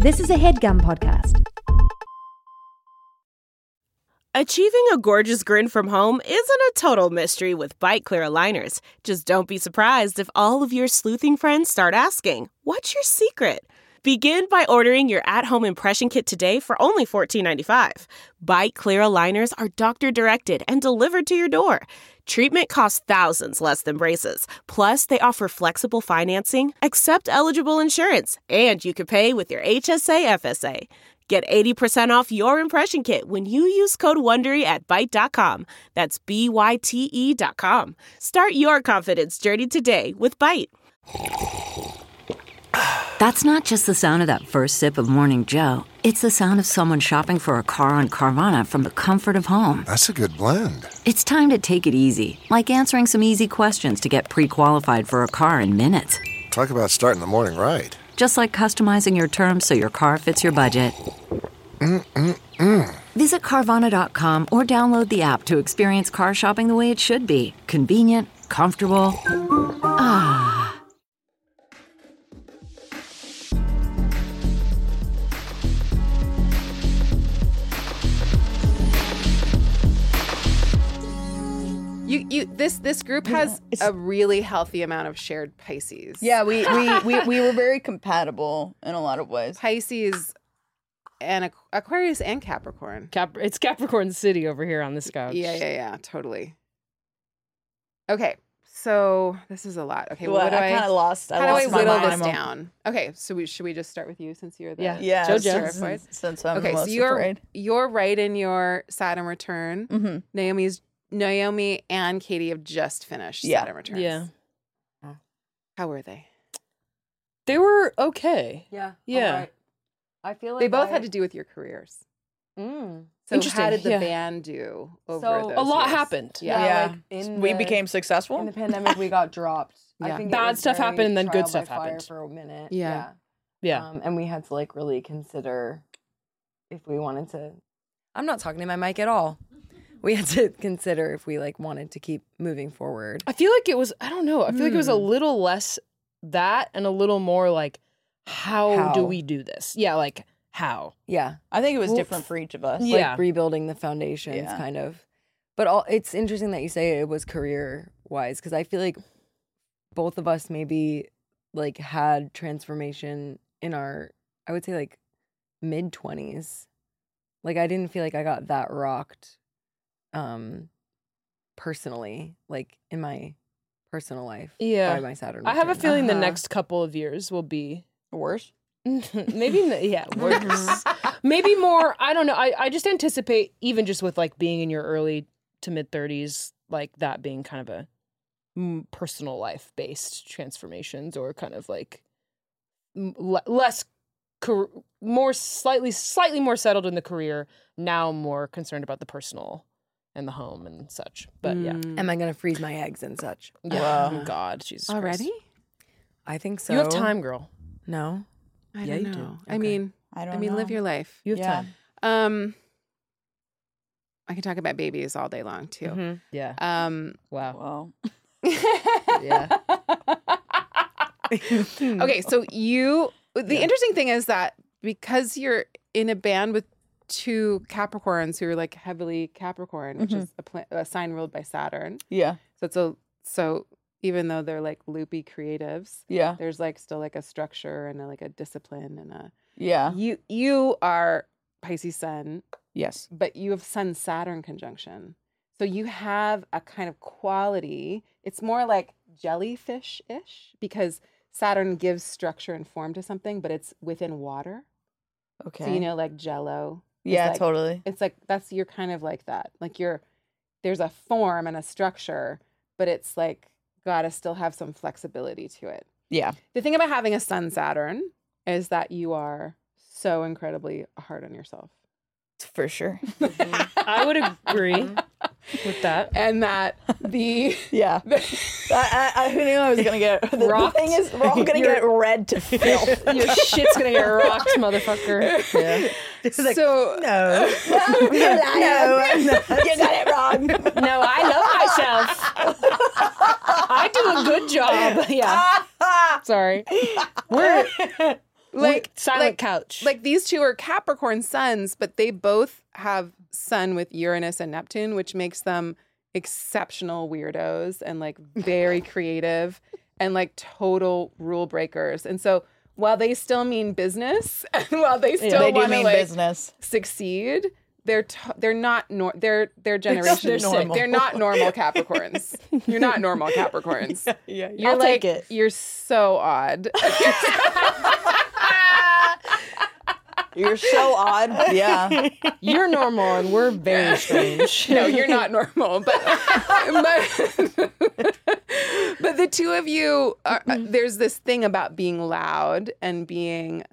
This is a HeadGum podcast. Achieving a gorgeous grin from home isn't a total mystery with Byte Clear aligners. Just don't be surprised if all of your sleuthing friends start asking, "What's your secret?" Begin by ordering your at-home impression kit today for only $14.95. Byte Clear aligners are doctor-directed and delivered to your door. Treatment costs thousands less than braces. Plus, they offer flexible financing, accept eligible insurance, and you can pay with your HSA FSA. Get 80% off your impression kit when you use code WONDERY at Byte.com. That's BYTE.com. Start your confidence journey today with Byte. That's not just the sound of that first sip of Morning Joe. It's the sound of someone shopping for a car on Carvana from the comfort of home. That's a good blend. It's time to take it easy, like answering some easy questions to get pre-qualified for a car in minutes. Talk about starting the morning right. Just like customizing your terms so your car fits your budget. Visit Carvana.com or download the app to experience car shopping the way it should be. Convenient, comfortable. Ah. This group has a really healthy amount of shared Pisces. Yeah, we were very compatible in a lot of ways. Pisces and Aquarius and Capricorn. It's Capricorn City over here on this couch. Yeah, totally. Okay, so this is a lot. Okay, well, what do I kind of lost. How do I whittle this down? Okay, so should we just start with you since you're the JoJo? Since I'm okay, most so afraid. You're right in your Saturn return. Mm-hmm. Naomi and Katie have just finished Saturn returns. Yeah. How were they? They were okay. Yeah. Right. I feel like they both had to do with your careers. Mm. So Interesting. how did the band do over those a lot years? happened. Yeah. Like We became successful. In the pandemic, we got dropped. Yeah. I think Bad stuff happened and then good stuff happened for a minute. Yeah. And we had to like really consider if we wanted to. I'm not talking to my mic at all. We had to consider if we like wanted to keep moving forward. I feel like it was, I don't know. I feel like it was a little less that and a little more like, how do we do this? Yeah, like how? Yeah. I think it was different for each of us. Yeah. Like rebuilding the foundations kind of. But it's interesting that you say it was career wise because I feel like both of us maybe like had transformation in our, I would say like mid 20s. Like I didn't feel like I got that rocked personally, like in my personal life by my Saturn I have a return. feeling the next couple of years will be Worse. maybe worse. Maybe more, I don't know. I just anticipate even just with like being in your early to mid 30s, like that being kind of a personal life based transformations or kind of like less more slightly more settled in the career, now more concerned about the personal and the home and such. But yeah. Am I going to freeze my eggs and such? Yeah. Oh, God, Jesus Already? Christ. I think so. You have time, girl. No? I Yeah, don't you know. do. I mean, I don't know. live your life. You have time. I can talk about babies all day long too. Mm-hmm. Yeah. Well. Wow. Yeah. Okay, so the interesting thing is that because you're in a band with two Capricorns who are like heavily Capricorn, which is a sign ruled by Saturn. Yeah. So even though they're like loopy creatives, Yeah. there's like still like a structure and like a discipline and a Yeah. You are Pisces Sun, Yes. but you have Sun Saturn conjunction. So you have a kind of quality. It's more like jellyfish-ish because Saturn gives structure and form to something, but it's within water. Okay. So like Jell-O. Yeah, like, totally. It's like you're kind of like that. Like there's a form and a structure, but it's like gotta still have some flexibility to it. Yeah. The thing about having a Sun Saturn is that you are so incredibly hard on yourself. For sure. I would agree with that. And that the Yeah. I knew I was going to get... The thing is, we're all going to get red to filth. Your shit's going to get rocked, motherfucker. Yeah. Like, so... No. You got it wrong. No, I love myself. I do a good job. Yeah. Sorry. silent couch. Like these two are Capricorn suns, but they both have sun with Uranus and Neptune, which makes them exceptional weirdos and like very creative and like total rule breakers. And so while they still mean business and while they still want to like business. succeed, they're not their generation. They're not normal Capricorns. You're not normal Capricorns. Yeah. You're I'll like take it. you're so odd. You're so odd. Yeah. You're normal and we're very strange. No, you're not normal. But the two of you, there's this thing about being loud and being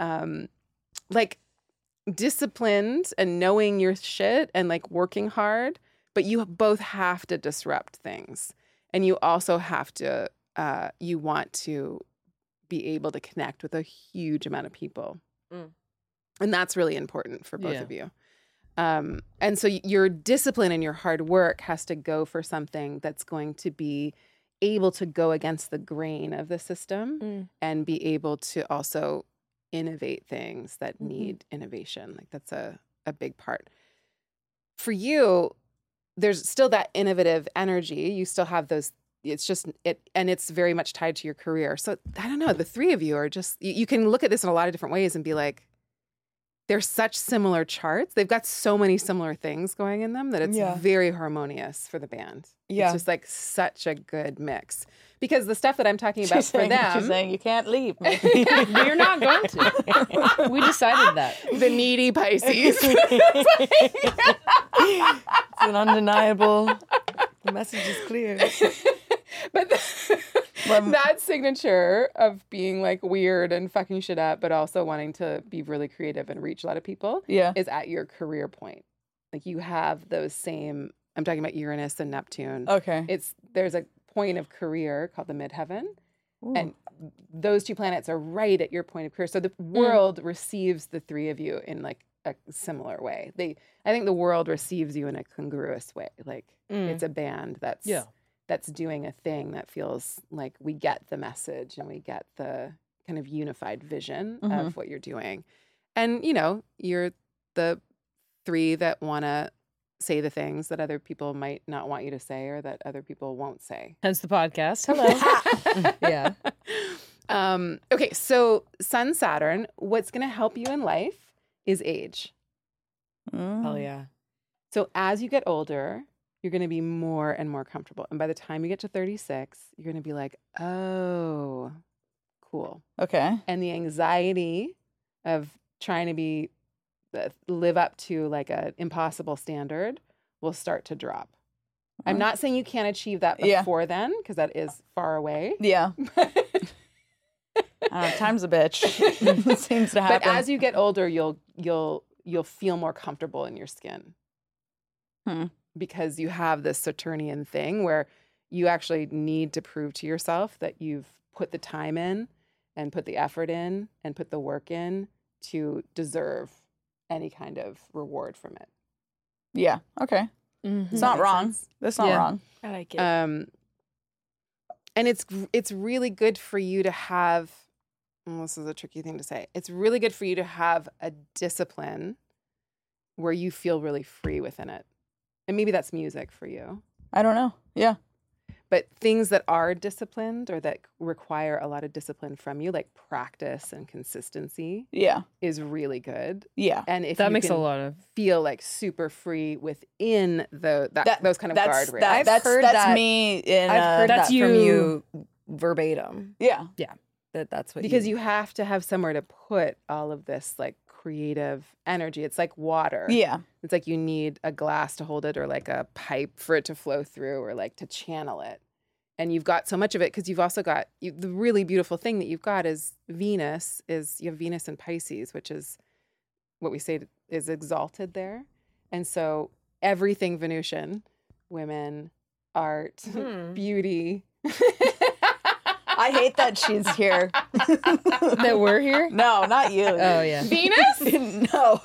like disciplined and knowing your shit and like working hard. But you both have to disrupt things. And you also have to, you want to be able to connect with a huge amount of people. Mm. And that's really important for both of you. And so your discipline and your hard work has to go for something that's going to be able to go against the grain of the system and be able to also innovate things that need innovation. Like that's a big part. For you, there's still that innovative energy. You still have those. It's just and it's very much tied to your career. So I don't know. The three of you are just, you can look at this in a lot of different ways and be like, they're such similar charts. They've got so many similar things going in them that it's very harmonious for the band. Yeah. It's just like such a good mix. Because the stuff that I'm talking about for them. She's saying, you can't leave me. You're not going to. We decided that. The needy Pisces. It's an undeniable. The message is clear. But that signature of being like weird and fucking shit up, but also wanting to be really creative and reach a lot of people is at your career point. Like you have those same, I'm talking about Uranus and Neptune. Okay. There's a point of career called the midheaven. And those two planets are right at your point of career. So the world receives the three of you in like a similar way. I think the world receives you in a congruous way. Like it's a band that's doing a thing that feels like we get the message and we get the kind of unified vision of what you're doing. And, you know, you're the three that want to say the things that other people might not want you to say or that other people won't say. Hence the podcast. Hello. Yeah. Okay, so Sun Saturn, what's going to help you in life is age. Hell yeah. So as you get older, you're going to be more and more comfortable. And by the time you get to 36, you're going to be like, oh, cool. Okay. And the anxiety of trying to live up to like an impossible standard will start to drop. I'm not saying you can't achieve that before then, because that is far away. Yeah. Time's a bitch. It seems to happen. But as you get older, you'll feel more comfortable in your skin. Because you have this Saturnian thing where you actually need to prove to yourself that you've put the time in and put the effort in and put the work in to deserve any kind of reward from it. Yeah. Okay. It's not wrong. That's not wrong. I like it. And it's really good for you to have, this is a tricky thing to say. It's really good for you to have a discipline where you feel really free within it. And maybe that's music for you. I don't know. Yeah. But things that are disciplined or that require a lot of discipline from you, like practice and consistency, is really good. Yeah. And if that you makes can a lot of feel like super free within those kind of guardrails. I've heard that. Me in I've heard that's that from you verbatim. Yeah. That's what because you have to have somewhere to put all of this like creative energy. It's like water. Yeah. It's like you need a glass to hold it or like a pipe for it to flow through or like to channel it. And you've got so much of it because you've also got the really beautiful thing that you've got is Venus you have Venus in Pisces, which is what we say is exalted there. And so everything Venusian, women, art, beauty. I hate that she's here. that we're here. No, not you. Oh yeah, Venus. No,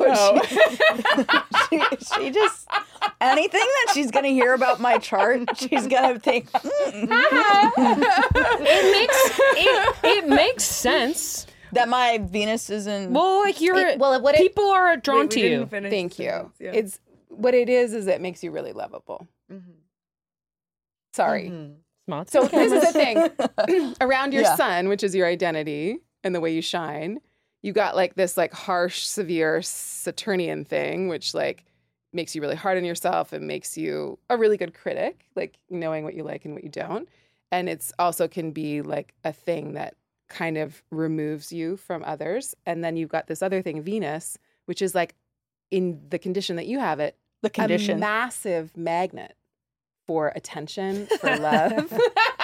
she just anything that she's gonna hear about my chart, she's gonna think. It makes sense. That my Venus isn't. Well, like people are drawn to you. Thank you. Yeah. It's what it is it makes you really lovable. Mm-hmm. Sorry. Mm-hmm. So this is the thing. Around your sun, which is your identity and the way you shine, you got like this like harsh, severe Saturnian thing, which like makes you really hard on yourself and makes you a really good critic, like knowing what you like and what you don't. And it's also can be like a thing that kind of removes you from others. And then you've got this other thing, Venus, which is like in the condition that you have it, a massive magnet for attention, for love.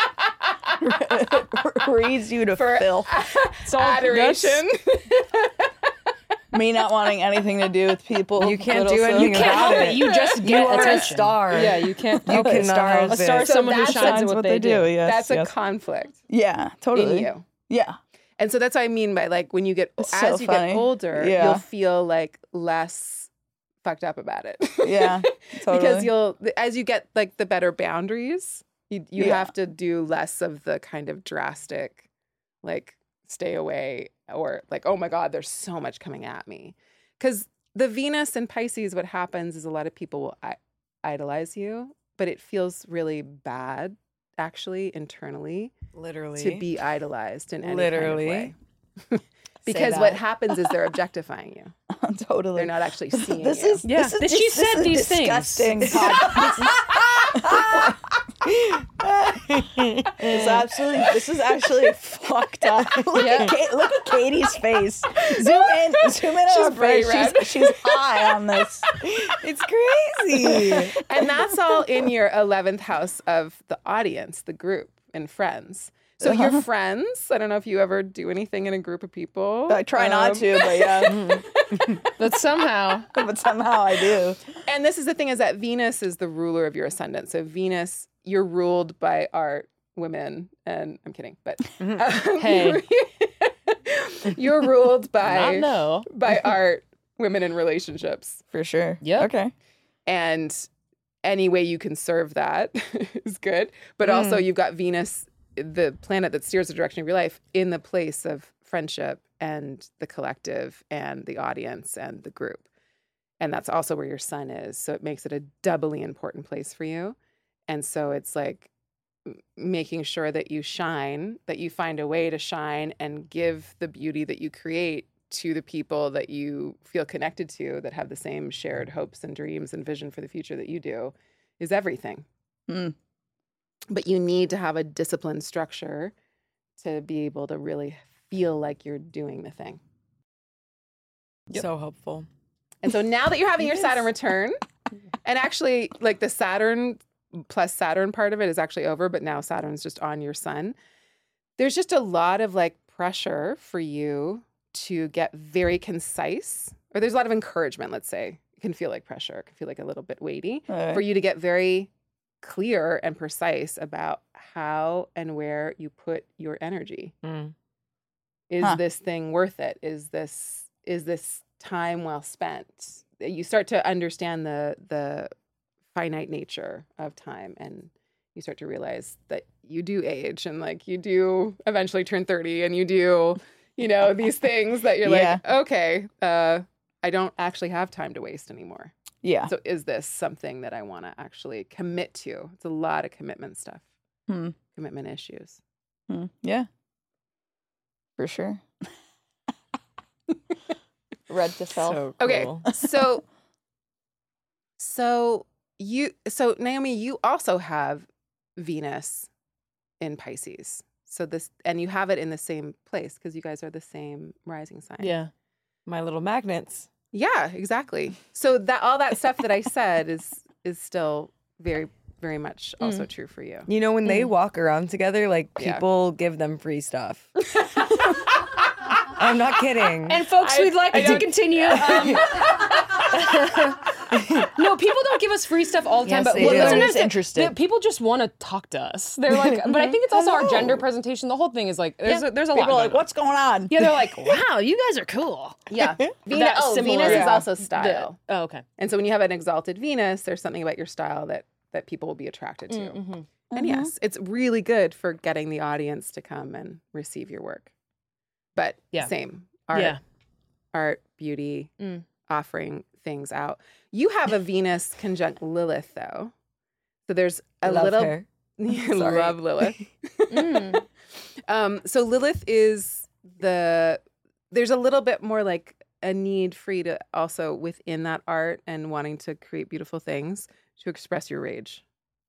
Reads you to filth. Adoration. Me not wanting anything to do with people. You can't do anything about it. You just get a star. Yeah, you can't. You cannot. A star is someone who shines what they do. Yes, that's a conflict. Yeah, totally. In you. Yeah. And so that's what I mean by like when you get as you get older, you'll feel like less fucked up about it. Yeah, totally. Because as you get like the better boundaries, you have to do less of the kind of drastic, like stay away or like, oh my God, there's so much coming at me. Because the Venus in Pisces, what happens is a lot of people will idolize you, but it feels really bad actually internally. Literally. To be idolized in any kind of way. Because that. what happens is they're objectifying you. Totally. They're not actually seeing this you. Is, this is she said these disgusting things. This is actually fucked up. Look at Katie's face. Zoom in on her face. She's high on this. It's crazy. And that's all in your 11th house of the audience, the group and friends. So your friends, I don't know if you ever do anything in a group of people. I try not to, but yeah. But somehow I do. And this is the thing is that Venus is the ruler of your ascendant. So Venus, you're ruled by art, women, and I'm kidding, but hey, you're ruled by by art, women, and relationships. For sure. Yeah. Okay. And any way you can serve that is good. But also you've got Venus, the planet that steers the direction of your life, in the place of friendship and the collective and the audience and the group. And that's also where your sun is. So it makes it a doubly important place for you. And so it's like making sure that you shine, that you find a way to shine and give the beauty that you create to the people that you feel connected to, that have the same shared hopes and dreams and vision for the future that you do, is everything. But you need to have a disciplined structure to be able to really feel like you're doing the thing. Yep. So helpful. And so now that you're having your Saturn return, and actually like the Saturn plus Saturn part of it is actually over, but now Saturn's just on your sun. There's just a lot of like pressure for you to get very concise, or there's a lot of encouragement, let's say. It can feel like pressure. It can feel like a little bit weighty for you to get very clear and precise about how and where you put your energy. Is this thing worth it? Is this time well spent? You start to understand the finite nature of time, and you start to realize that you do age, and like you do eventually turn 30, and you do, these things that you're like, okay, I don't actually have time to waste anymore. Yeah. So is this something that I want to actually commit to? It's a lot of commitment stuff. Commitment issues. Yeah. For sure. Red to self. So cool. Okay. So Naomi, you also have Venus in Pisces. And you have it in the same place because you guys are the same rising sign. Yeah. My little magnets. Yeah, exactly. So that all that stuff that I said is still very, very much also true for you. When they walk around together, like people give them free stuff. I'm not kidding. And folks, we'd like to continue. No, people don't give us free stuff all the time, but sometimes interested. People just want to talk to us. They're like, but I think it's also our gender presentation. The whole thing is like, there's a lot. People are like, what's going on? Yeah, they're like, wow, you guys are cool. Yeah. Venus is also style. Okay. And so when you have an exalted Venus, there's something about your style that people will be attracted to. And yes, it's really good for getting the audience to come and receive your work. but Yeah. same. Art, beauty, offering things out. You have a Venus conjunct Lilith, though. So there's a Love little... her. Love Lilith. So Lilith is there's a little bit more like a need for you to also within that art and wanting to create beautiful things to express your rage.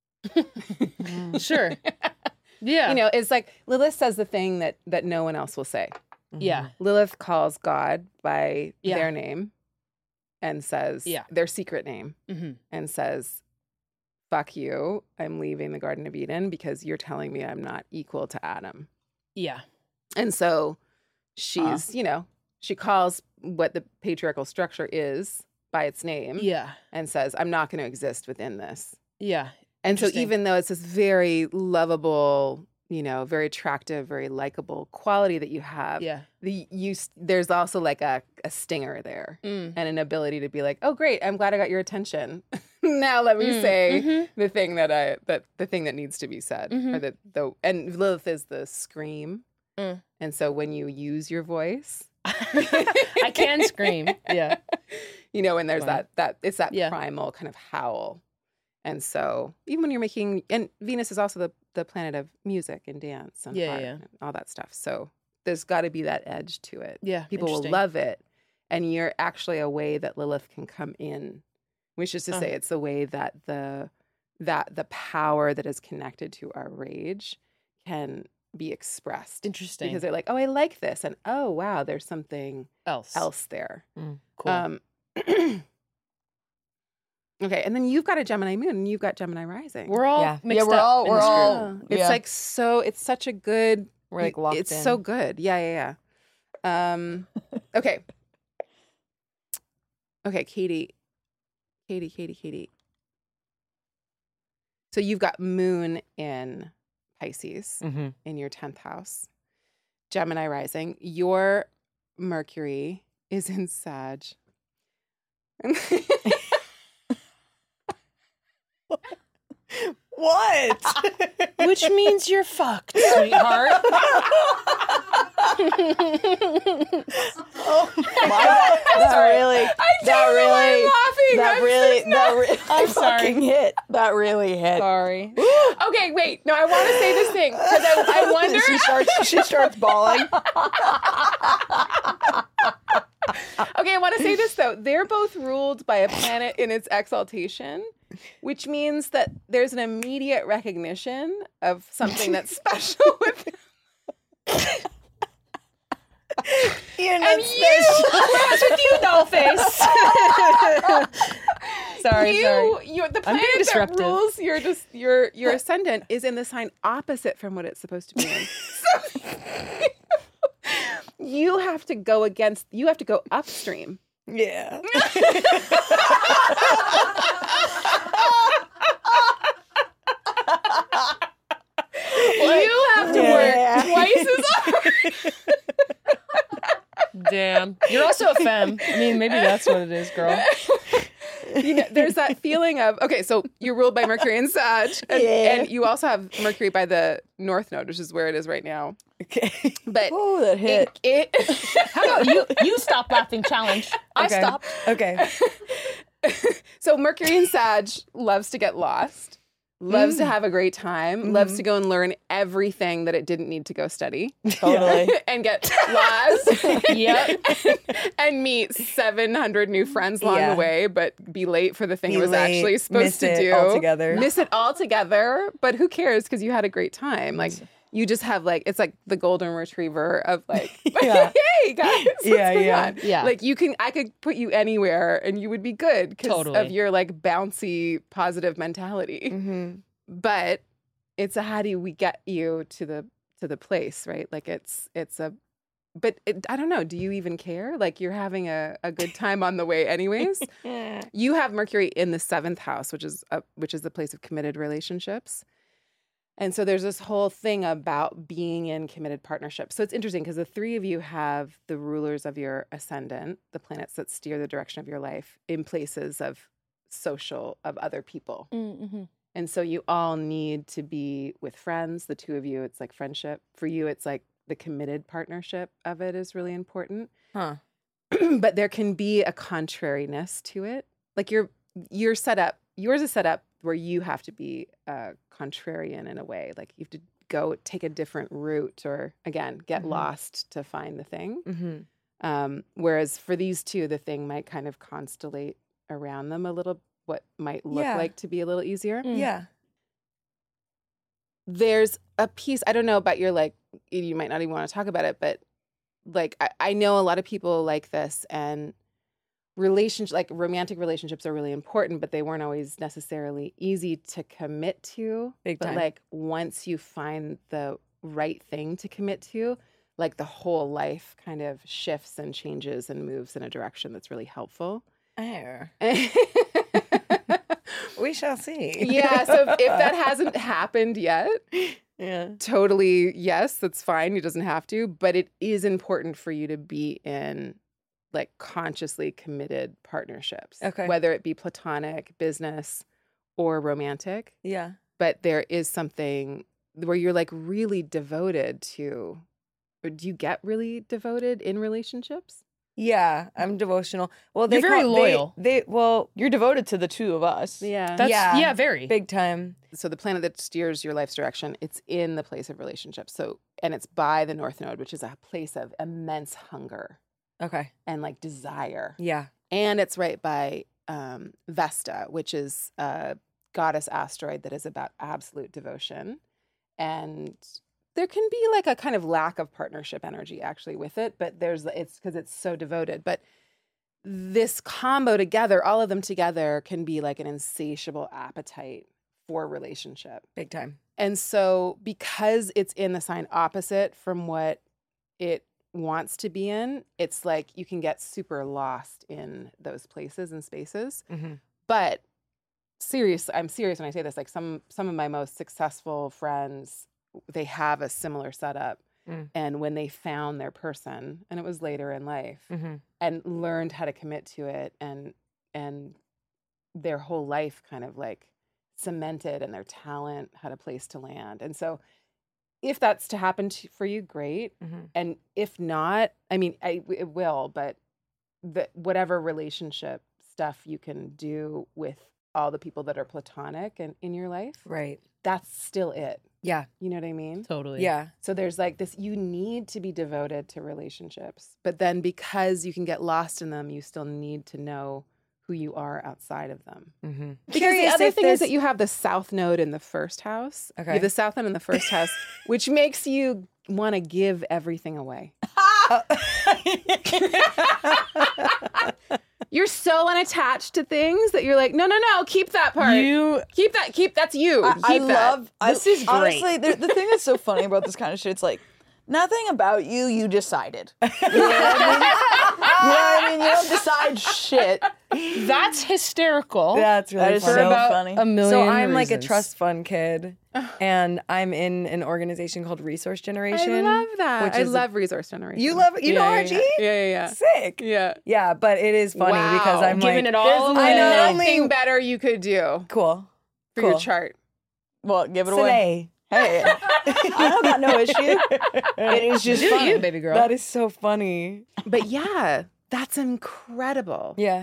Sure. Yeah. You know, it's like Lilith says the thing that no one else will say. Yeah. Lilith calls God by Yeah. their name and says their secret name and says, fuck you, I'm leaving the Garden of Eden because you're telling me I'm not equal to Adam. Yeah. And so she's, you know, she calls what the patriarchal structure is by its name. Yeah. And says, I'm not going to exist within this. Yeah. And so even though it's this very lovable, you know, very attractive, very likable quality that you have, there's also like a stinger there and an ability to be like, oh, great, I'm glad I got your attention. Now let me say the thing the thing that needs to be said, or and Lilith is the scream, and so when you use your voice, I can scream, you know, and there's that it's that primal kind of howl, and so even when you're making, and Venus is also the planet of music and dance and art and all that stuff, so there's got to be that edge to it. People will love it, and you're actually a way that Lilith can come in. Which is to say, it's the way that the power that is connected to our rage can be expressed. Interesting. Because they're like, oh, I like this. And oh, wow, there's something else there. Cool. Okay, and then you've got a Gemini moon and you've got Gemini rising. We're all mixed we're up. We're all. It's like so, it's such a good. We're like locked in. It's so good. Yeah. Okay. Okay, Katie. So you've got moon in Pisces in your 10th house, Gemini rising. Your Mercury is in Sag. What? Which means you're fucked, sweetheart. Oh my God. I'm sorry. Fucking hit. That really hit. Sorry. Okay, wait. No, I want to say this thing because I wonder. She starts bawling. Okay, I want to say this though. They're both ruled by a planet in its exaltation, which means that there's an immediate recognition of something that's special with You're not And what's with you, dollface? sorry. The planet that disruptive. rules your ascendant is in the sign opposite from what it's supposed to be in. So you have to go upstream. Yeah. You have to work twice as hard. Damn. You're also a femme. I mean, maybe that's what it is, girl. You know, there's that feeling of, okay, so you're ruled by Mercury and Sag, and you also have Mercury by the North Node, which is where it is right now. Okay. But oh, that hit. How about you stop laughing challenge? I stopped. Okay. So Mercury and Sag loves to get lost, loves to have a great time, loves to go and learn everything that it didn't need to go study. Totally. And get lost. Yep. And meet 700 new friends along the way, but be late for the thing it was late, actually supposed to do. Miss Miss it altogether. But who cares? Because you had a great time. Like, you just have like, it's like the golden retriever of like, hey guys, what's going on? Yeah. Like I could put you anywhere and you would be good because of your like bouncy, positive mentality. But it's a, how do we get you to the place, right? Like I don't know. Do you even care? Like you're having a good time on the way anyways. You have Mercury in the 7th house, which is the place of committed relationships. And so there's this whole thing about being in committed partnerships. So it's interesting because the three of you have the rulers of your ascendant, the planets that steer the direction of your life, in places of other people. And so you all need to be with friends. The two of you, it's like friendship. For you, it's like the committed partnership of it is really important. Huh. But there can be a contrariness to it. Like yours is set up where you have to be a contrarian in a way. Like you have to go take a different route or, again, get lost to find the thing. Whereas for these two, the thing might kind of constellate around them a little, what might look like to be a little easier. Yeah. There's a piece, I don't know about your, like, you might not even want to talk about it, but like, I know a lot of people like this, and romantic relationships are really important, but they weren't always necessarily easy to commit to. Big time. But like once you find the right thing to commit to, like the whole life kind of shifts and changes and moves in a direction that's really helpful. We shall see. Yeah, so if that hasn't happened yet, totally, yes, that's fine. It doesn't have to, but it is important for you to be in like consciously committed partnerships. Okay. Whether it be platonic, business, or romantic. Yeah. But there is something where you're like really devoted to, or do you get really devoted in relationships? Yeah, I'm devotional. Well, You're very loyal. You're devoted to the two of us. Yeah. That's very big time. So the planet that steers your life's direction, it's in the place of relationships. So, and it's by the North Node, which is a place of immense hunger. Okay. And like desire. Yeah. And it's right by Vesta, which is a goddess asteroid that is about absolute devotion. And there can be like a kind of lack of partnership energy actually with it, but it's because it's so devoted. But this combo together, all of them together, can be like an insatiable appetite for relationship. Big time. And so because it's in the sign opposite from what it wants to be in, it's like you can get super lost in those places and spaces. But I'm serious when I say this, like some of my most successful friends, they have a similar setup. And when they found their person, and it was later in life, and learned how to commit to it, and their whole life kind of like cemented, and their talent had a place to land. And so if that's to happen for you, great. And if not, I mean, it will, but whatever relationship stuff you can do with all the people that are platonic and in your life, right? That's still it. Yeah. You know what I mean? Totally. Yeah. So there's like this, you need to be devoted to relationships, but then because you can get lost in them, you still need to know who you are outside of them. Because the other thing is that you have the South Node in the first house. Okay. You have the South Node in the first house, which makes you want to give everything away. You're so unattached to things that you're like, no, keep that part. That's you. This is great. Honestly, the thing that's so funny about this kind of shit, it's like, nothing about you decided. You know what I mean? You don't decide shit. That's hysterical. That's really That is funny. so about funny. a million So I'm like a reasons. trust fund kid, and I'm in an organization called Resource Generation. I love that. which I is love resource generation. You love it? You know RG? Yeah. Sick. Yeah. Yeah, but it is funny Wow. because I'm Giving like, it all There's away. nothing better you could do cool. for Cool. your chart. Well, give it away. Hey, I got no issue. It is just Do funny. you, baby girl. That is so funny. But yeah, that's incredible. Yeah.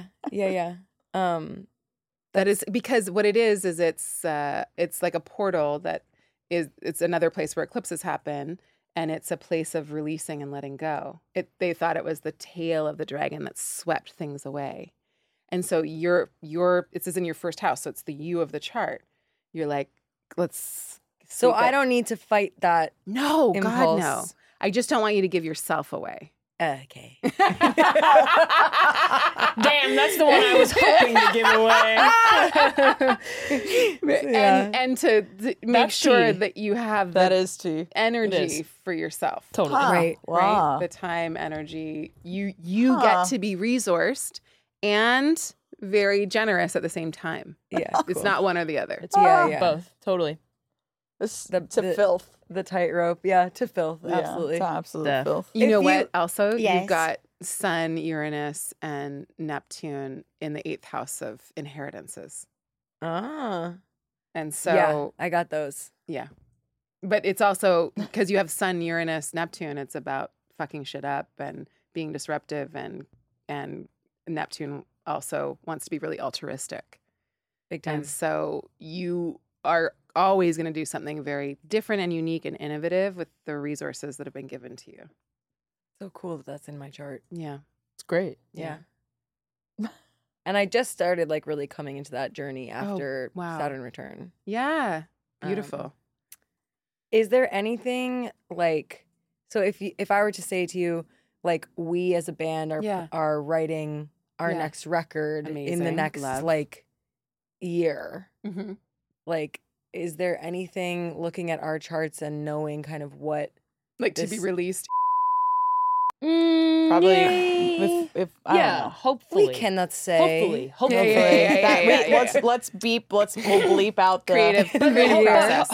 That is because what it is it's like a portal it's another place where eclipses happen, and it's a place of releasing and letting go. They thought it was the tail of the dragon that swept things away. And so it says in your first house, so it's the you of the chart. You're like, let's So sweep I it. don't need to fight that. No, God, impulse. no. I just don't want you to give yourself away. Okay. Damn, that's the one I was hoping to give away. And to make That's sure tea. that you have That the is tea. energy for yourself. Totally. Right. Wow. The time, energy. You get to be resourced and very generous at the same time. Yeah. It's not one or the other. It's Yeah. both. Totally. This The- filth. The tightrope. Yeah, to filth. Yeah, Absolutely. it's absolute Def. filth. You know If what? Also, Yes. you've got Sun, Uranus, and Neptune in the 8th house of inheritances. Ah. And so, yeah, I got those. yeah. But it's also because you have Sun, Uranus, Neptune. It's about fucking shit up and being disruptive, and Neptune also wants to be really altruistic. Big time. And so you are always going to do something very different and unique and innovative with the resources that have been given to you. So cool that that's in my chart. Yeah. It's great. Yeah. And I just started like really coming into that journey after wow. Saturn return. Yeah. Beautiful. Is there anything like, so if I were to say to you, like, we as a band are writing our next record in the Amazing. next Love. like year, Mm-hmm. like, is there anything looking at our charts and knowing kind of what Like to this- be released. Probably Yay. if I don't Yeah, know. hopefully. we cannot say? Hopefully. Let's we'll bleep out the Creative process.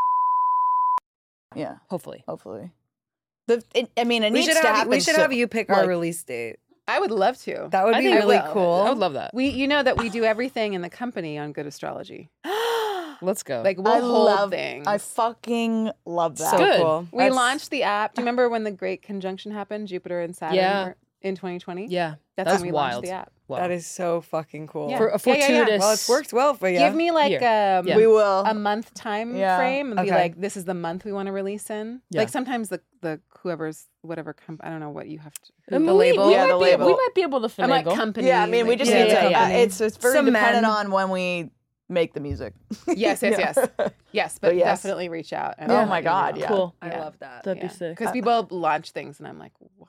Yeah, Hopefully. hopefully. It needs to happen. We should soon. have you pick our Like, release date. I would love to. That would I be think I really will. cool. I would love that. You know that we do everything in the company on Good Astrology. Let's go. Like we'll I hold love things. I fucking love that. So Good. cool. We launched the app. Do you remember when the great conjunction happened, Jupiter and Saturn Yeah. in 2020? yeah, That's that's when we wild. launched the app. Wow. That is so fucking cool. Yeah. For a Yeah, yeah, yeah. fortuitous. Well, it's worked well for you. Give me like Yeah. We will. a month time Yeah. frame and be Okay. like, this is the month we want to release in. Yeah. Like sometimes the whatever I don't know what you have to. I mean, the label? We Yeah, might the be, label. We might be able to finagle. I'm like company. Yeah, I mean, we like- just Yeah, need to. yeah, yeah. It's very Some dependent men. on when we make the music. Yes, yes, yes, but But yes. definitely reach out. And Oh let my me God, know. yeah. Cool. I Yeah. love that. That'd be sick. Because people launch things, and I'm like, why?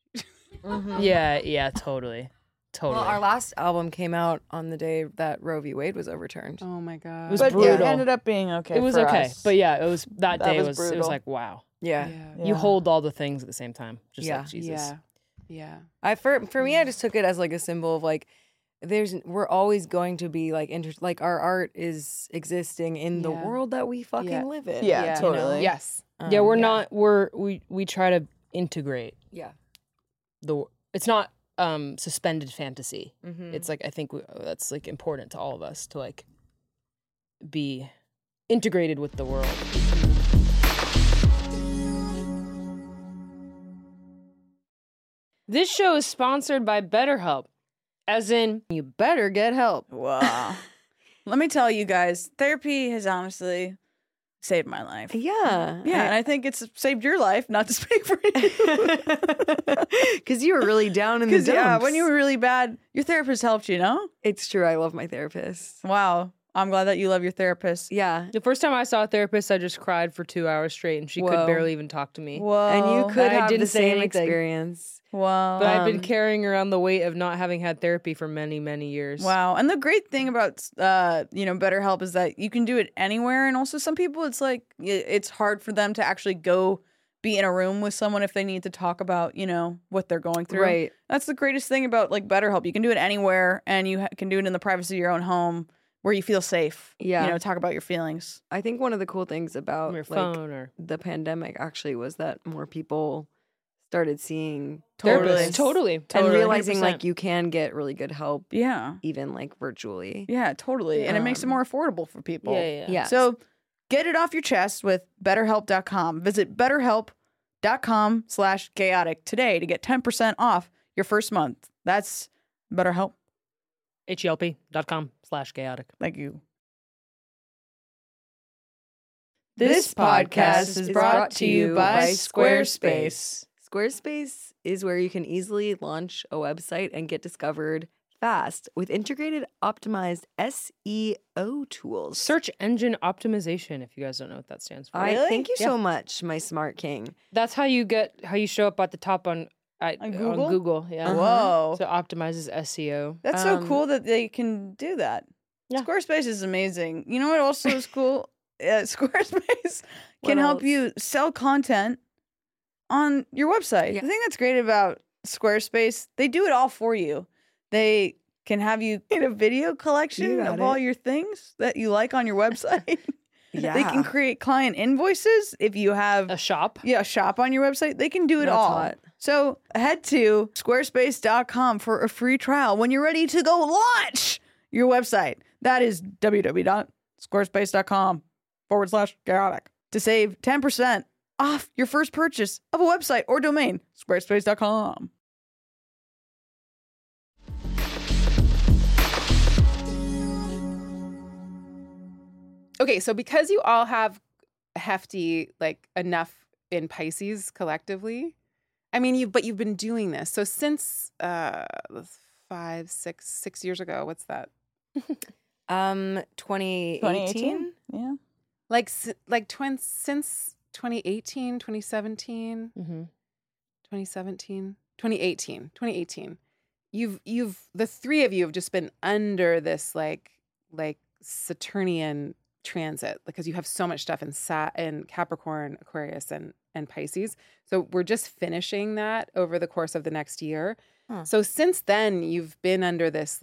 Yeah, totally. Well, our last album came out on the day that Roe v. Wade was overturned. Oh my God. It was But brutal. it ended up being okay. It was for okay, us. but yeah, it was that day was was it was brutal. like wow. Yeah. Yeah. You hold all the things at the same time, just Yeah. like Jesus. Yeah, yeah. For me, I just took it as like a symbol of like, we're always going to be like like our art is existing in the Yeah. world that we fucking Yeah. live in. Yeah, you know? totally. Yes. Yeah, we're Yeah. not. We try to integrate Yeah. it's not suspended fantasy. Mhm. It's like I think that's like important to all of us to like be integrated with the world. This show is sponsored by BetterHelp, as in you better get help. Wow. Let me tell you guys, therapy has honestly saved my life. Yeah. Yeah, and I think it's saved your life, not to speak for you. Because you were really down in the dumps. Yeah, when you were really bad, your therapist helped you, no? It's true. I love my therapist. Wow. I'm glad that you love your therapist. Yeah. The first time I saw a therapist, I just cried for 2 hours straight, and she could Whoa. barely even talk to me. Whoa. And you could I have didn't the say same anything. experience. Wow. But I've been carrying around the weight of not having had therapy for many, many years. Wow. And the great thing about BetterHelp is that you can do it anywhere, and also some people it's like it's hard for them to actually go be in a room with someone if they need to talk about, what they're going through. Right. That's the greatest thing about like BetterHelp. You can do it anywhere, and you can do it in the privacy of your own home where you feel safe. Yeah. Talk about your feelings. I think one of the cool things about From your like, phone or the pandemic actually was that more people started seeing therapists. therapists Totally. and realizing 100%. like you can get really good help Yeah. even like virtually. Yeah, totally. And it makes it more affordable for people. Yeah. Yeah. So get it off your chest with BetterHelp.com. Visit BetterHelp.com/chaotic today to get 10% off your first month. That's BetterHelp. HELP.com/chaotic. Thank you. This podcast is brought to you by Squarespace. Squarespace is where you can easily launch a website and get discovered fast with integrated, optimized SEO tools. Search engine optimization, if you guys don't know what that stands for. I thank you so much, my smart king. That's how you show up at the top on Google? Google, yeah. Whoa. So it optimizes SEO. That's so cool that they can do that. Yeah. Squarespace is amazing. You know what also is cool? Squarespace can What help else? you sell content on your website. Yeah. The thing that's great about Squarespace, they do it all for you. They can have you in a video collection You got of all it. your things that you like on your website. Yeah. They can create client invoices if you have A shop. a shop on your website. They can do it That's all. hot. So head to squarespace.com for a free trial when you're ready to go launch your website. That is www.squarespace.com/chaotic. to save 10% off your first purchase of a website or domain. Squarespace.com. Okay, so because you all have hefty, like enough in Pisces collectively, I mean, you've been doing this. So since 6 years ago, what's that? 2018? Yeah. Since 2018, 2017, 2018. You've the three of you have just been under this like Saturnian transit because you have so much stuff in Capricorn, Aquarius, and Pisces. So we're just finishing that over the course of the next year. Huh. So since then, you've been under this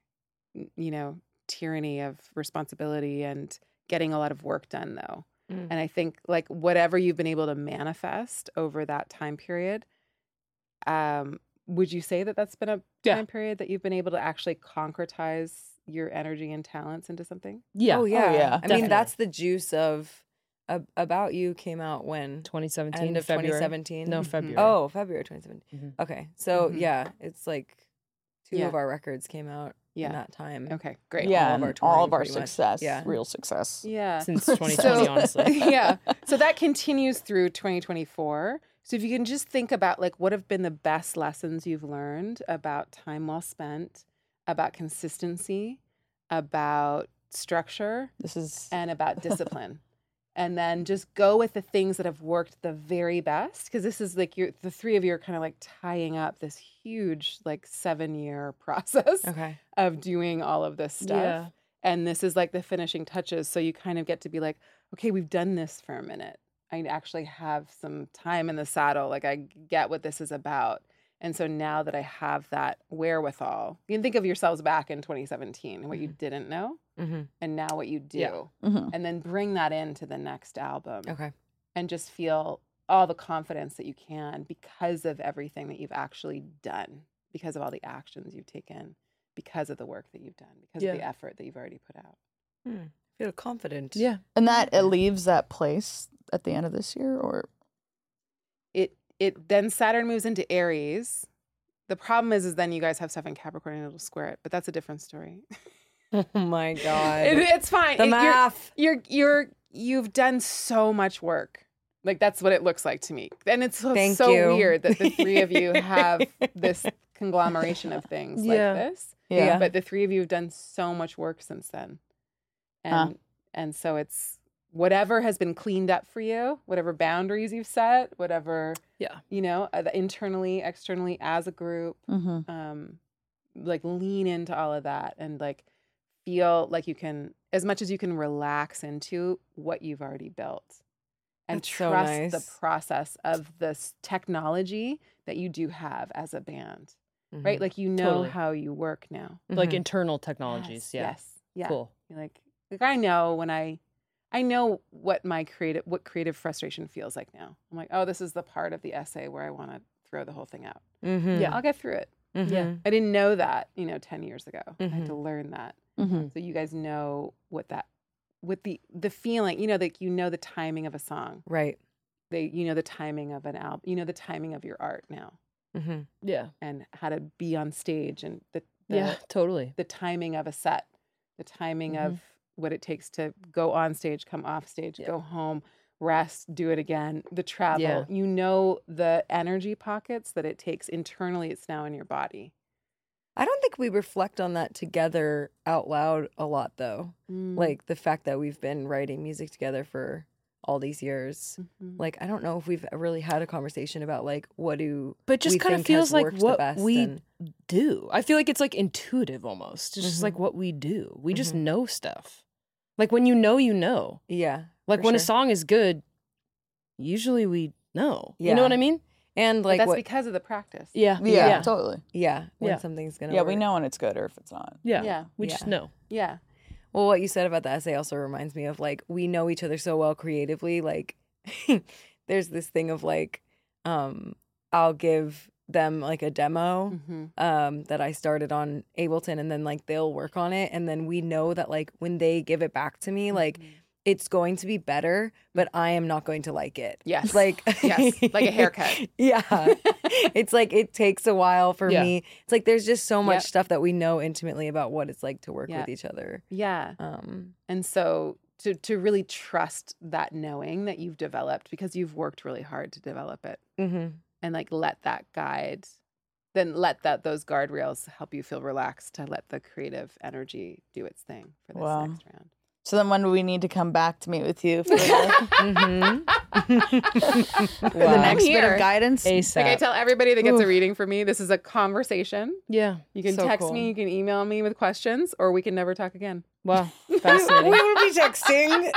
tyranny of responsibility and getting a lot of work done, though. And I think like whatever you've been able to manifest over that time period, would you say that that's been a time period that you've been able to actually concretize your energy and talents into something? Yeah. Oh, yeah. Definitely. I mean, that's the juice of About You came out when? 2017. End of February. 2017? No, February. Oh, February 2017. Mm-hmm. Okay. So, yeah, it's like two of our records came out in that time. Okay, great. Yeah, all of our pretty much. success. Yeah. Real success. Yeah. Since 2020, honestly. Yeah. So that continues through 2024. So if you can just think about like what have been the best lessons you've learned about time well spent, about consistency, about structure, and about discipline. And then just go with the things that have worked the very best. Because this is like the three of you are kind of like tying up this huge like 7-year process of doing all of this stuff. Yeah. And this is like the finishing touches. So you kind of get to be like, okay, we've done this for a minute. I actually have some time in the saddle. Like I get what this is about. And so now that I have that wherewithal, you can think of yourselves back in 2017 and what you didn't know, and now what you do, and then bring that into the next album. Okay. And just feel all the confidence that you can because of everything that you've actually done, because of all the actions you've taken, because of the work that you've done, because of the effort that you've already put out. Feel confident. Yeah. And that it leaves that place at the end of this year, or it then Saturn moves into Aries. The problem is then you guys have stuff in Capricorn and it'll square it, but that's a different story. Oh my God. It's fine. The math. You've done so much work. Like that's what it looks like to me. And it's so weird that the three of you have this conglomeration of things like this. Yeah. But the three of you have done so much work since then. And so it's whatever has been cleaned up for you, whatever boundaries you've set, whatever, internally, externally, as a group, like lean into all of that and like feel like you can, as much as you can, relax into what you've already built and trust the process of this technology that you do have as a band, right? Like, how you work now. Like internal technologies. Yes. Yeah. Cool. You're like I know when I know what creative frustration feels like now. I'm like, oh, this is the part of the essay where I want to throw the whole thing out. Yeah, I'll get through it. Yeah. I didn't know that, 10 years ago. I had to learn that. So you guys know what the feeling, the timing of a song. Right. The timing of an album, the timing of your art now. Yeah. And how to be on stage and totally. The timing of a set, the timing of what it takes to go on stage, come off stage, go home, rest, do it again, the travel. The energy pockets that it takes internally, it's now in your body. I don't think we reflect on that together out loud a lot, though. Like the fact that we've been writing music together for all these years. Like, I don't know if we've really had a conversation about like but just kind of feels like what we do. do. I feel like it's like intuitive almost. It's just like what we do. We just know stuff. Like when you know. Yeah. Like when a song is good, usually we know. Yeah. You know what I mean? And like that's because of the practice. Yeah, totally. Yeah. When something's gonna work. We know when it's good or if it's not. Yeah. We just know. Yeah. Well, what you said about the essay also reminds me of like we know each other so well creatively. Like there's this thing of like I'll give them like a demo that I started on Ableton, and then like they'll work on it, and then we know that like when they give it back to me, like it's going to be better, but I am not going to like it. Yes. Like Yes. Like a haircut. Yeah. It's like it takes a while for Yeah. me. It's like there's just so much Yep. stuff that we know intimately about what it's like to work Yeah. with each other. Yeah. Um And so to really trust that knowing that you've developed because you've worked really hard to develop it mhm. and like let that guide, then let those guardrails help you feel relaxed to let the creative energy do its thing for this Wow. next round. So then when do we need to come back to meet with you for the, Mhm. for the next bit Here. of guidance? ASAP. Like I tell everybody that gets a reading from me, this is a conversation. Yeah. You can So text cool. me, you can email me with questions, or we can never talk again. Wow. We Fascinating. will be texting.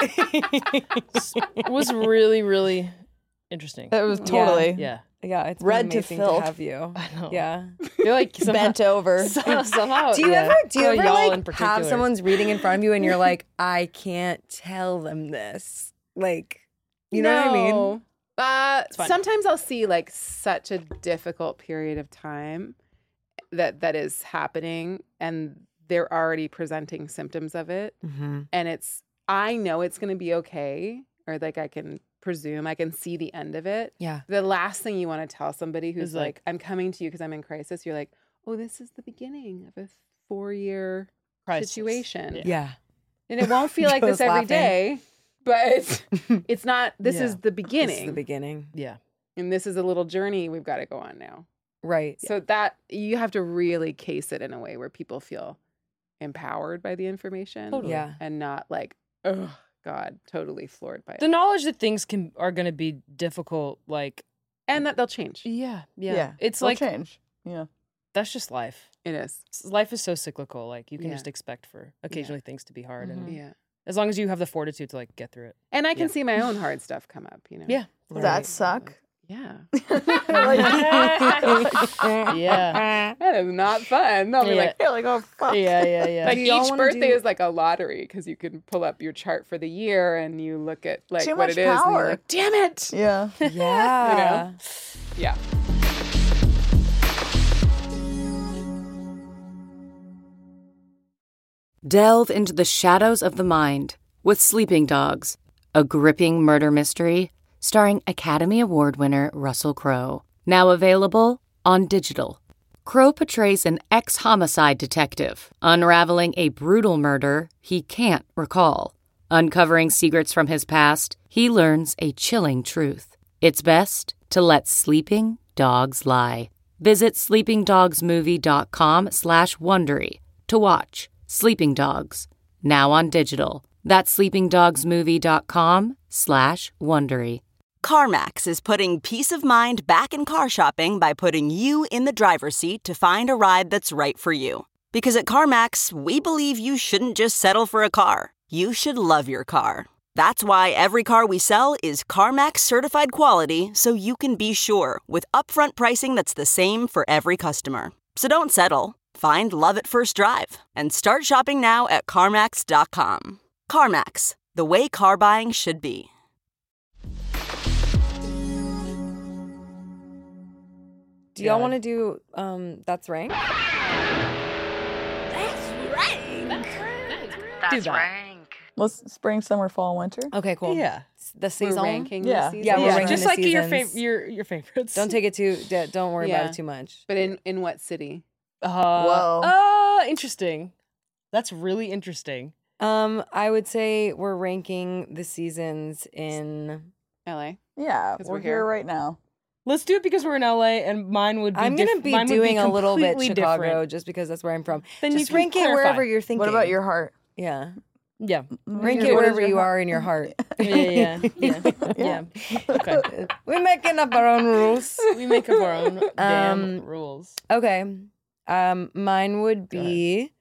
It was really, really interesting. It was totally Yeah. Yeah, it's been Red to amazing filth. have you. I know. Yeah. You're like somehow, bent over. somehow. Do you yeah. ever Y'all like in particular. have someone's reading in front of you and you're like, I can't tell them this? Like, you know what I mean? fine. fine. Sometimes I'll see like such a difficult period of time that is happening and they're already presenting symptoms of it. Mm-hmm. And I know it's going to be okay, or like I can presume, I can see the end of it. Yeah. The last thing you want to tell somebody who's Is like, like- I'm coming to you because I'm in crisis, you're like, oh, this is the beginning of a 4-year Crisis. situation. Yeah. Yeah. And it won't feel like Joe's this every laughing. day, but it's not, this Yeah. is the This beginning. is the beginning. Yeah. And this is a little journey we've got to go on now. Right. So that you have to really case it in a way where people feel empowered by the information Totally. Yeah. and not like, oh God, totally floored by it. The knowledge that things are going to be difficult, like, And that they'll change. yeah. It's It'll like, change. Yeah. that's just life. It is. Life is so cyclical. Like, you can Yeah. just expect for occasionally things to be hard. Mhm. And Yeah. as long as you have the fortitude to, like, get through it. And I can Yeah. see my own hard stuff come up, you know? Yeah. Does that suck? Yeah. Yeah. That is not fun. They'll be like, You're like, oh, fuck. Yeah. like Do y'all each wanna birthday do- is like a lottery because you can pull up your chart for the year and you look at like Too what much it is and power. you're like, damn it. Yeah. Yeah. Yeah. Delve into the shadows of the mind with Sleeping Dogs, a gripping murder mystery starring Academy Award winner Russell Crowe. Now available on digital. Crowe portrays an ex-homicide detective unraveling a brutal murder he can't recall. Uncovering secrets from his past, he learns a chilling truth. It's best to let sleeping dogs lie. Visit sleepingdogsmovie.com/Wondery to watch Sleeping Dogs, now on digital. That's sleepingdogsmovie.com/Wondery. CarMax is putting peace of mind back in car shopping by putting you in the driver's seat to find a ride that's right for you. Because at CarMax, we believe you shouldn't just settle for a car. You should love your car. That's why every car we sell is CarMax certified quality, so you can be sure with upfront pricing that's the same for every customer. So don't settle. Find love at first drive and start shopping now at CarMax.com. CarMax, the way car buying should be. Do y'all want to do That's Rank? Do that. Let's spring, summer, fall, winter. Okay, cool. Yeah. The We're saison. ranking Yeah. the season. Yeah, we're Yeah. ranking Just the like your, seasons. your favorites. Don't take it too. Don't worry about Yeah. it too much. But in what city? Whoa. Interesting. That's really interesting. I would say we're ranking the seasons in. LA. Yeah, 'Cause we're we're here here. right now. Let's do it because we're in LA, and mine would be. I'm gonna be mine would doing a little bit completely Chicago different. just because that's where I'm from. Then Just you can rank it clarify. wherever you're thinking. What about your heart? Yeah, Yeah. rank What it is wherever your you heart? are in your heart. Yeah. Okay. We're making up our own rules. We make up our own damn Um, rules. Okay. Mine would be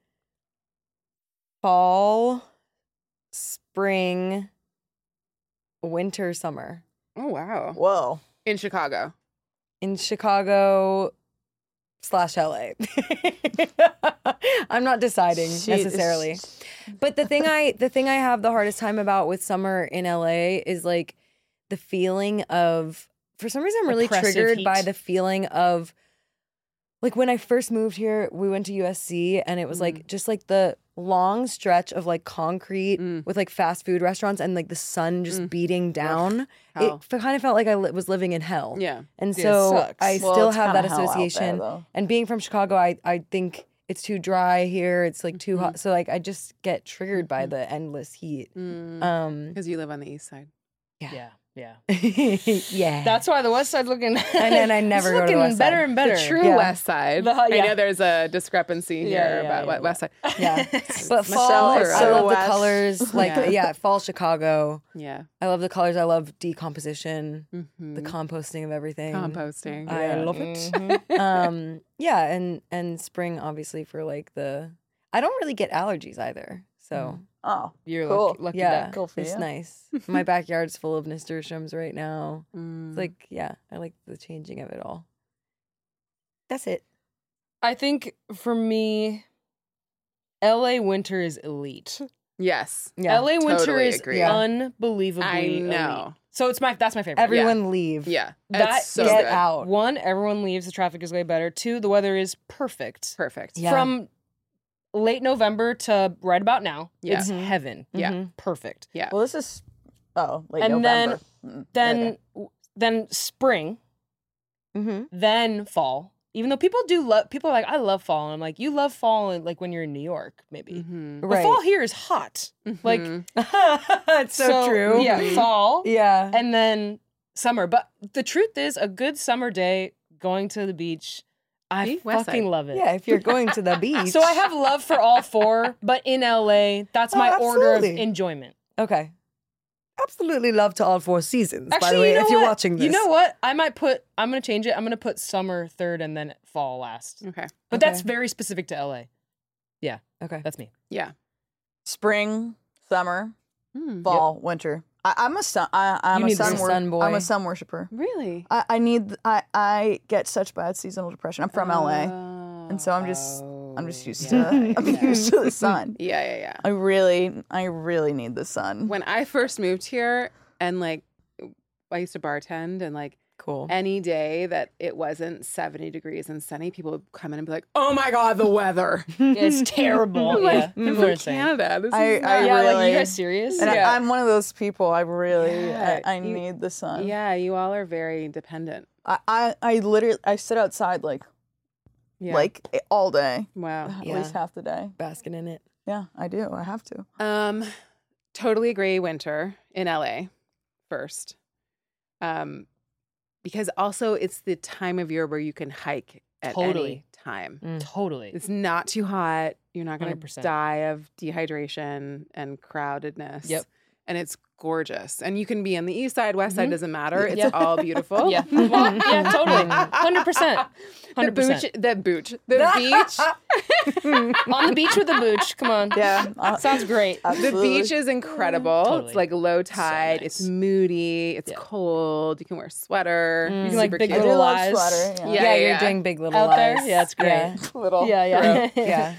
fall, spring, winter, summer. Oh, wow. Whoa. In Chicago. In Chicago / LA. I'm not deciding necessarily. But the thing I have the hardest time about with summer in LA is like the feeling of, for some reason I'm really Oppressive triggered by heat. the feeling of, like when I first moved here, we went to USC and it was like just like the long stretch of like concrete with like fast food restaurants and like the sun just beating down. It kind of felt like I was living in hell. Yeah. And Yeah, so it sucks. I Well, still it's have that kinda hell out there, association. though. And being from Chicago, I think it's too dry here. It's like too hot. So like I just get triggered by the endless heat. Because you live on the east side. Yeah. Yeah. That's why the West Side's looking. And then I never it's go to the looking West Side. better and better. The true Yeah. West Side. I yeah. know there's a discrepancy here about West Side. Yeah. But Michelle fall, or I love the West. colors. Like, fall Chicago. Yeah. I love the colors. I love decomposition, the composting of everything. Composting. I love it. And spring obviously for like I don't really get allergies either. So Oh, You're cool. lucky yeah, duck. Cool for it's you. nice. My backyard's full of nasturtiums right now. It's like, I like the changing of it all. That's it. I think for me, LA winter is elite. Yes. Yeah, LA winter totally is agree. unbelievably I know. elite. So that's my favorite. Everyone leave. Yeah. That It's so get good. out. One, everyone leaves. The traffic is way better. Two, the weather is perfect. Perfect. Yeah. From late November to right about now, Yeah. it's heaven. Yeah. Perfect. Yeah. Well, this is late And November. then spring, then fall. Even though people are like, I love fall. And I'm like, you love fall and like when you're in New York, maybe. But Right. fall here is hot. Like, It's so true. Yeah, fall. Yeah. And then summer. But the truth is, a good summer day going to the beach, I West fucking Side. love it. Yeah, if you're going to the beach. So I have love for all four, but in LA, that's my order of absolutely. enjoyment. Okay. Absolutely love to all four seasons, by the Actually, way, you know if you're what? watching this. You know what? I'm going to change it. I'm going to put summer third and then fall last. Okay. But that's very specific to LA. Yeah, Okay. that's me. Yeah. Spring, summer, fall, winter. I'm a sun. I'm You a need the sun. sun boy. I'm a sun worshiper. Really? I get such bad seasonal depression. I'm from LA, and so I'm just used to I'm used to the sun. Yeah. I really need the sun. When I first moved here and like I used to bartend and like Cool. any day that it wasn't 70 degrees and sunny, people would come in and be like, "Oh my god, the weather!" It's terrible. Like, Yeah, I'm people from are saying. Canada. This I is not- Yeah, like, really. you guys serious? And Yeah. I'm one of those people. I really Yeah, I you- need the sun. Yeah, you all are very dependent. I literally I sit outside like all day, Wow. at least half the day. Basking in it. Yeah, I do. I have to. Totally agree. Winter in LA first. Because also it's the time of year where you can hike at Totally. any time. Totally. It's not too hot. You're not going to 100%. die of dehydration and crowdedness. Yep. And it's gorgeous. And you can be on the east side, west side, doesn't matter. It's Yeah. all beautiful. Yeah. Well, yeah, totally. 100%. 100%. The beach. The beach. On the beach with the booch. Come on. Yeah, Sounds great. The beach is incredible. Totally. It's like low tide. nice. It's moody. It's Yeah. cold. You can wear a sweater. You can like Super big cute. I do little love eyes. sweater. Yeah. Yeah, You're doing big little Out there? eyes. Yeah, it's great. Yeah. Little. Yeah. Yeah.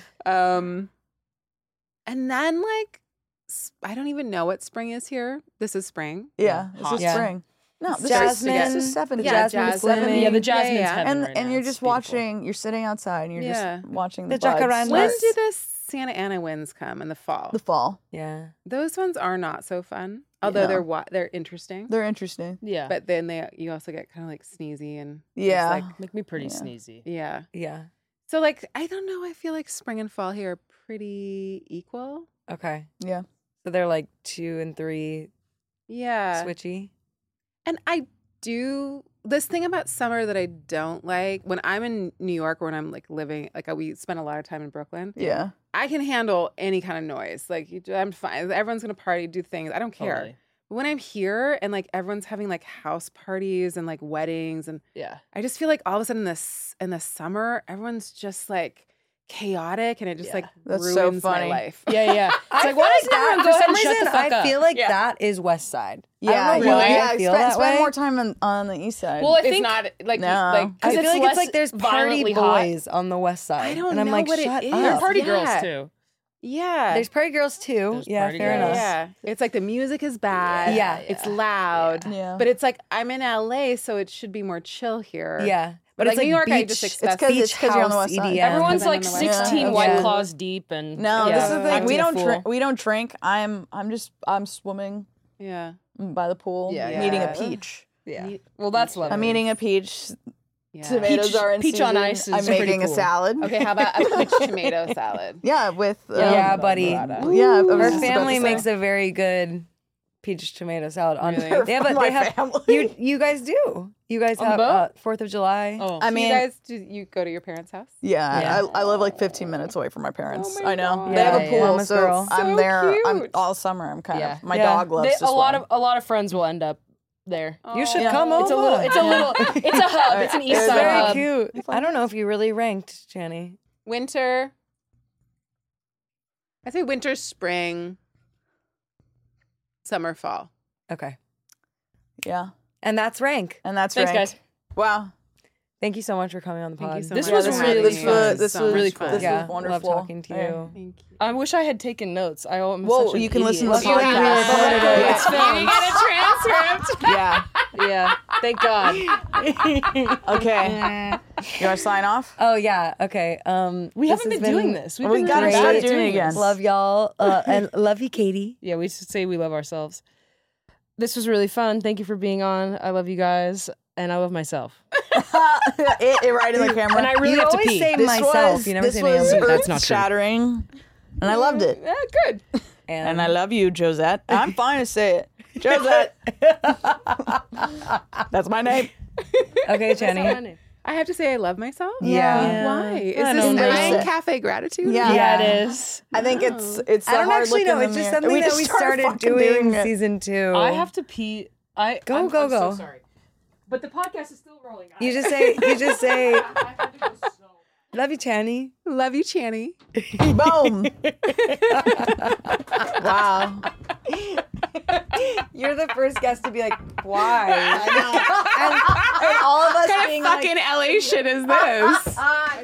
And then like I don't even know what spring is here. This is spring. Yeah, this is Yeah. spring. No, this Jasmine. is 70s. Yeah, Jasmine's jasmine. blooming. Yeah, the jasmine's Yeah. heaven and right and now. you're It's just beautiful. watching. You're sitting outside and you're Yeah. just watching The the buds. jacarandas. When Yes. do the Santa Ana winds come in the fall? The fall. Yeah. Those ones are not so fun. Although No. they're interesting. They're interesting. Yeah. But then you also get kind of like sneezy and just, Yeah. like Make me pretty Yeah. sneezy. yeah. Yeah. So like I don't know. I feel like spring and fall here are pretty equal. Okay. Yeah. So they're like 2 and 3 Yeah. switchy. And I do this thing about summer that I don't like when I'm in New York or when I'm like living, like we spend a lot of time in Brooklyn. Yeah. I can handle any kind of noise. Like I'm fine. Everyone's going to party, do things. I don't care. Totally. But when I'm here and like everyone's having like house parties and like weddings and Yeah. I just feel like all of a sudden in the summer, everyone's just like chaotic and it just Yeah. like That's so ruins my funny. life. Yeah, yeah. It's I like, why does feel everyone that, go for ahead some and shut reason, the fuck I up? feel like Yeah. that is West Side. Yeah. I don't know why yeah. I feel spend, that spend way. more time on the east side. Well, I It's think not like No. like I feel like it's less like there's party violently hot. boys on the West Side. I don't and I'm know like, what it shut is. up. There are party Yeah. girls too. yeah. There's party girls too. There's Yeah, party fair girls. enough. Yeah. It's like the music is bad. Yeah. It's loud. Yeah. But it's like I'm in LA, so it should be more chill here. Yeah. But like it's like New York, I beach. just It's expect because beach you're on the house West Side. EDM. Everyone's I've been like on the West 16 Side. White Yeah. Claws deep, and No, yeah, this is the thing. acting We a don't fool. drink. We don't drink. I'm swimming Yeah. by the pool, Yeah. eating a Yeah. peach. Yeah. Well, that's lovely. I'm eating a peach. Yeah. Tomatoes Peach- are in peach on season. ice is I'm pretty making a cool. salad. Okay, how about a peach tomato salad? Yeah, with Yeah, buddy. Yeah, I was Her just about to family say. makes a very good peach tomato salad. On Really? they have, From my they have family. you guys do. You guys On the have boat? 4th of July. Oh, I mean, do you go to your parents' house? yeah, Yeah. I live like 15 minutes away from my parents. Oh my I know God. they have a Yeah, pool, yeah. Mama's so girl. I'm So there. I'm cute. all summer. I'm kind Yeah. of my Yeah. dog loves to a lot swim. of friends will end up there. You should Yeah. come over. It's a little. It's a hub. It's an east It's side very hub. cute. I don't know if you really ranked, Channy. Winter. I say winter, spring, summer, fall. Okay. Yeah, And that's rank. and that's Thanks, rank. guys. Wow, Thank you so much for coming on the Thank pod. you so This much. was for really having me. fun. This So was really much cool. fun. yeah, was wonderful. love talking to Yeah. you. Thank you. I wish I had taken notes. I'm Whoa, such an you can listen to idiot. the You have podcast. re-recorded it. It's filmed. Get a transcript. Yeah. Yeah. Thank God. Okay. You want to sign off? Oh yeah. Okay. We this haven't has been doing this. We've We been gotta really start bad at doing it this. again. Love y'all. And love you, Katie. Yeah, we should say we love ourselves. This was really fun. Thank you for being on. I love you guys, and I love myself. it right in the camera. And I really You have to always pee. say this myself. was, You never this say was Naomi. That's not true. shattering, and I loved it. Yeah, good. And I love you, Josette. I'm fine to say it, Josette. That's my name. Okay, Channy. I have to say I love myself? Yeah. Why? Is I this don't know. Nine Cafe Gratitude? Yeah. Yeah, it is. I think it's. I don't hard actually look know. in It's the just mirror. something that just we started started fucking doing it. season 2. I have to pee. I'm go. so sorry. But the podcast is still rolling. You just say. Love you, Channy. Love you, Channy. Boom. Wow. You're the first guest to be like, why? And all of us What being kind of fucking LA shit is this?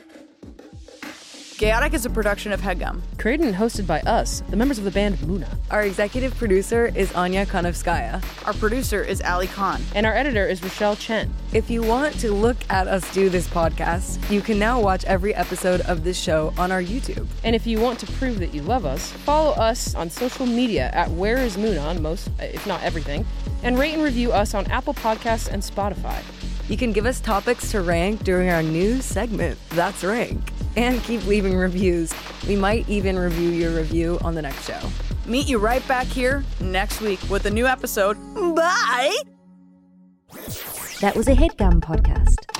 Chaotic is a production of HeadGum. Created and hosted by us, the members of the band Muna. Our executive producer is Anya Konovskaya. Our producer is Ali Khan. And our editor is Rochelle Chen. If you want to look at us do this podcast, you can now watch every episode of this show on our YouTube. And if you want to prove that you love us, follow us on social media at Where Is Muna on most, if not everything, and rate and review us on Apple Podcasts and Spotify. You can give us topics to rank during our new segment, That's Rank. And keep leaving reviews. We might even review your review on the next show. Meet you right back here next week with a new episode. Bye! That was a HeadGum podcast.